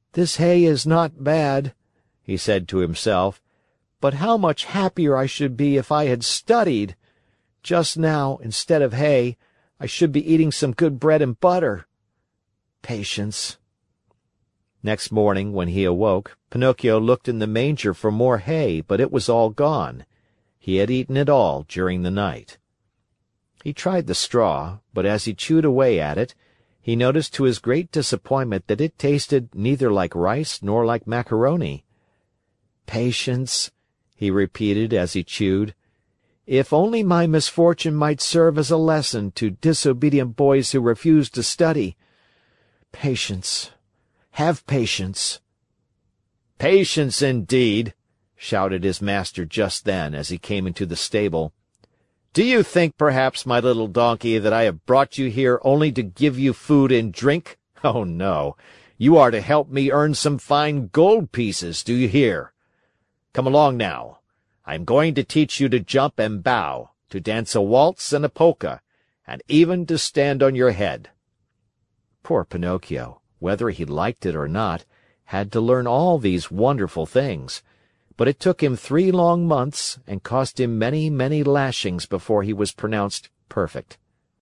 "This hay is not bad," he said to himself, "but how much happier I should be if I had studied! Just now, instead of hay, I should be eating some good bread and butter. Patience." Next morning, when he awoke, Pinocchio looked in the manger for more hay, but it was all gone. He had eaten it all during the night. He tried the straw, but as he chewed away at it, he noticed to his great disappointment that it tasted neither like rice nor like macaroni. "Patience," he repeated as he chewed. "If only my misfortune might serve as a lesson to disobedient boys who refuse to study. Patience. Have patience." "Patience, indeed!" shouted his master just then as he came into the stable. "Do you think, perhaps, my little donkey, that I have brought you here only to give you food and drink? Oh, no! You are to help me earn some fine gold pieces, do you hear? Come along now. I am going to teach you to jump and bow, to dance a waltz and a polka, and even to stand on your head." Poor Pinocchio, whether he liked it or not, had to learn all these wonderful things, but it took him 3 long months and cost him many, many lashings before he was pronounced perfect.